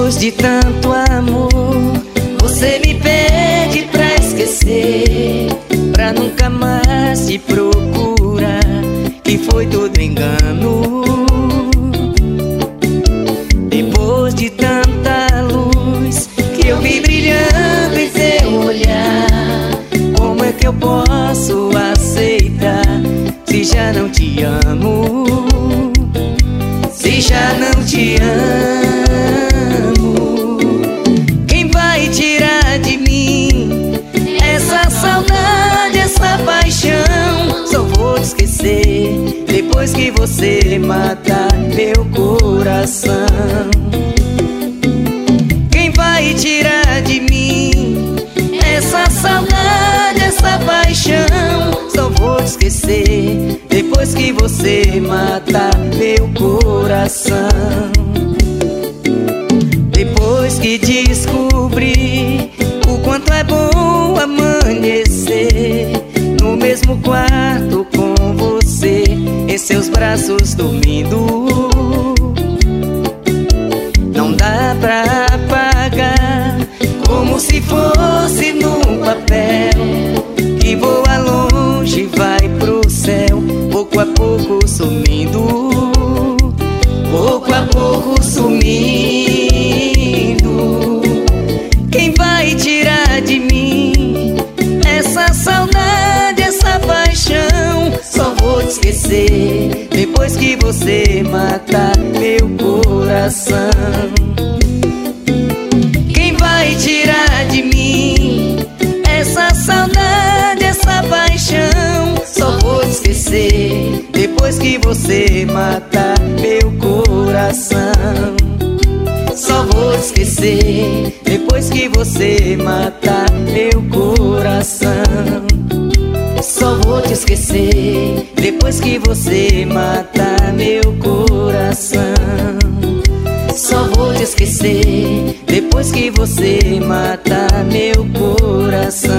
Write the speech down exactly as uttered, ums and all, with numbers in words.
Depois de tanto amor, você me pede pra esquecer, pra nunca mais te procurar, que foi todo engano. Depois de tanta luz que eu vi brilhando em teu olhar, como é que eu posso aceitar se já não te amo? Se já não te amo, quem vai tirar de mim essa saudade, essa paixão? Só vou te esquecer depois que você matar meu coração. Quem vai tirar de mim essa saudade, essa paixão? Só vou te esquecer depois que você matar meu coração. Depois que descobri o quanto é bom amanhecer no mesmo quarto com você, em seus braços dormindo, não dá pra apagar, como se fosse num papel que voa longe, vai pro céu, pouco a pouco sumindo, pouco a pouco sumindo. Quem vai tirar de mim essa saudade, essa paixão? Só vou te esquecer depois que você matar meu coração. Quem vai tirar de mim essa saudade, essa paixão? Só vou te esquecer depois que você matar meu coração. Só vou te esquecer depois que você matar meu coração. Só vou te esquecer depois que você matar meu coração. Só vou te esquecer depois que você matar meu coração.